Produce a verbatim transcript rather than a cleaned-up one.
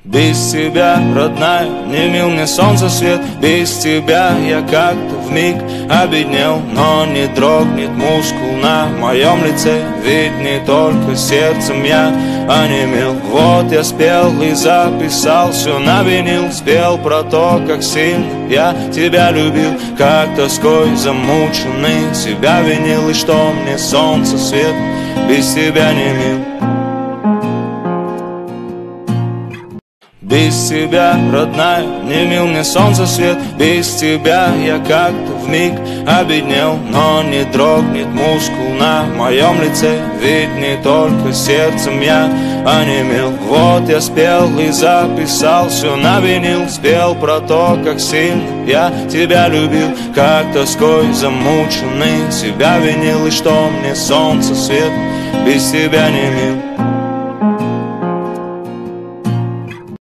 Без тебя, родная, не мил мне солнце свет. Без тебя я как-то вмиг обеднел. Но не дрогнет мускул на моем лице, ведь не только сердцем я онемел. Вот я спел и записал все на винил. Спел про то, как сильно я тебя любил, как тоской замученный себя винил. И что мне солнце свет без тебя не мил. Без тебя, родная, не мил мне солнце свет. Без тебя я как-то вмиг обеднел. Но не дрогнет мускул на моем лице, ведь не только сердцем я онемел. Вот я спел и записал все на винил. Спел про то, как сильно я тебя любил, как тоской замученный себя винил. И что мне солнце свет без тебя не мил.